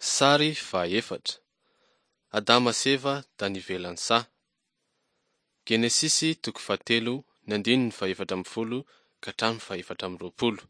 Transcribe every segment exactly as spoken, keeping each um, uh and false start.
Sary fahaefatra. Adama sy Eva da nivelan'ny Sa. Genesisy toko fahatelo ny andininy fahaefatra amby folo ka hatramin'ny fahaefatra amby roapolo.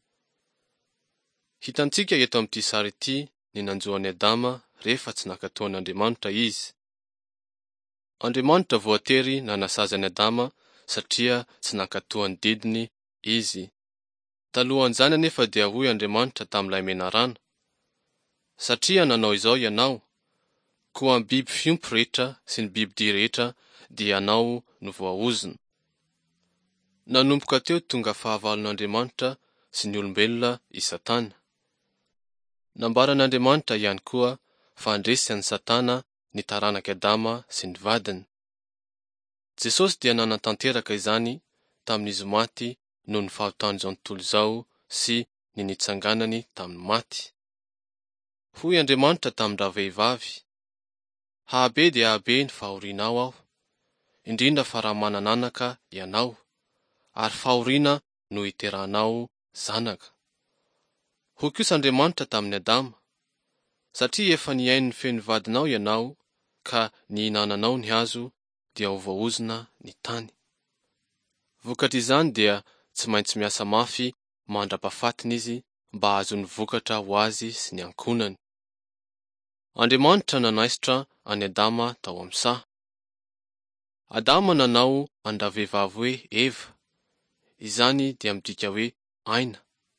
Hitantsika eto amin'ity sary ity ny nanjoan'i Adama rehefa tsy nakatoan'Andriamanitra izy. Andriamanitra voatery nanasazy an'i Adama satria tsy nakatoany didiny izy. Talohan'izany anefa dia hoy Andriamanitra tamin'ilay menarana: satria nanao izao ianao, koa amin'ny biby fiompy rehetra sy ny bibidia rehetra dia anao no voaozona. Nanomboka teo tonga fahavalon'Andriamanitra sy ny olombelona i Satana. Nambaran'Andriamanitra ihany koa fa handresy an'i Satana ny taranak'i Adama sy ny vadiny. Jesosy dia nanatanteraka izany tamin'izy maty noho ny fahaotanin'izao tontolo izao sy ny nitsanganany tamin'ny maty. Hoy Andriamanitra tamin-dra vehivavy: habe dia habe ny fahorianao aho, indrindra fa raha manan'anaka ianao, ary fahoriana no hiterahanao zanaka. Hoy kosa Andriamanitra tamin'i Adama: satria efa nihaino ny feon'ny vadinao ianao ka nihinananao ny hazo dia ho voaozona ny tany. Vokatr'izany dia tsy maintsy miasa mafy mandra-pahafatiny izy mba hahazo ny vokatra ho azy sy ny ankonany. Andriamanitra nanaisotra an'i Adama tao amin'ny Sa. Adama nanao an-dra vehivavy hoe Eva, izany dia midika hoe aina.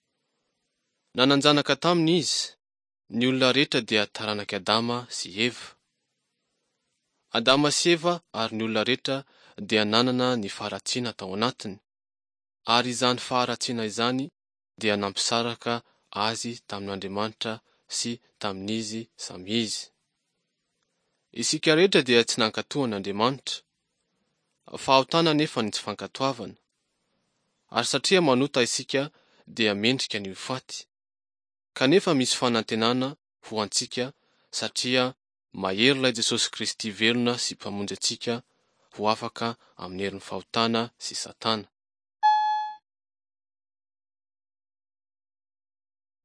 Nananjanaka taminy izy, ny olona rehetra dia taranak'i Adama sy Eva. Adama sy Eva ary ny olona rehetra dia nanana ny faharatsiana tao anatiny, ary izany faharatsiana izany dia nampisaraka azy tamin'Andriamanitra sy tamin'izy samy izy. Isika rehetra dia tsy nankatoan'Andriamanitra, fahotana anefa ny tsy fankatoavana, ary satria manota isika dia mendrika ny ho faty. Kanefa misy fanantenana ho antsika satria mahery ilay Jesosy Kristy velona sy mpamonjy antsika ho afaka amin'ny herin'ny fahotana sy Satana.